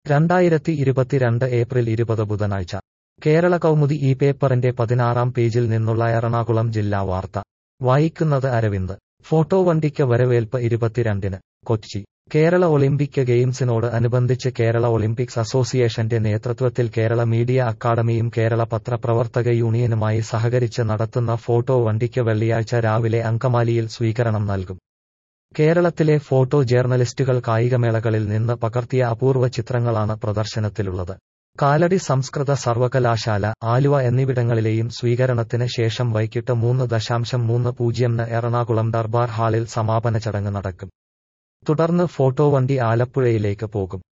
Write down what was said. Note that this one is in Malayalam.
2022 ഏപ്രിൽ 20 ബുധനാഴ്ച കേരള കൗമുദി ഈ പേപ്പറിന്റെ 16-ാം പേജിൽ നിന്നുള്ള എറണാകുളം ജില്ലാ വാർത്ത വായിക്കുന്നത് അരവിന്ദ്. ഫോട്ടോ വണ്ടിക്ക് വരവേൽപ്പ് 22-ന്. കൊച്ചി. കേരള ഒളിമ്പിക് ഗെയിംസിനോട് അനുബന്ധിച്ച് കേരള ഒളിമ്പിക്സ് അസോസിയേഷന്റെ നേതൃത്വത്തിൽ കേരള മീഡിയ അക്കാദമിയും കേരള പത്രപ്രവർത്തക യൂണിയനുമായി സഹകരിച്ച് നടത്തുന്ന ഫോട്ടോ വണ്ടിക്ക് വെള്ളിയാഴ്ച രാവിലെ അങ്കമാലിയിൽ സ്വീകരണം നൽകും. കേരളത്തിലെ ഫോട്ടോ ജേർണലിസ്റ്റുകൾ കായികമേളകളിൽ നിന്ന് പകർത്തിയ അപൂർവ ചിത്രങ്ങളാണ് പ്രദർശനത്തിലുള്ളത്. കാലടി സംസ്കൃത സർവകലാശാല, ആലുവ എന്നിവിടങ്ങളിലെയും സ്വീകരണത്തിന് ശേഷം വൈകിട്ട് 3:30-ന് എറണാകുളം ദർബാർ ഹാളിൽ സമാപന ചടങ്ങ് നടക്കും. തുടർന്ന് ഫോട്ടോ വണ്ടി ആലപ്പുഴയിലേക്ക് പോകും.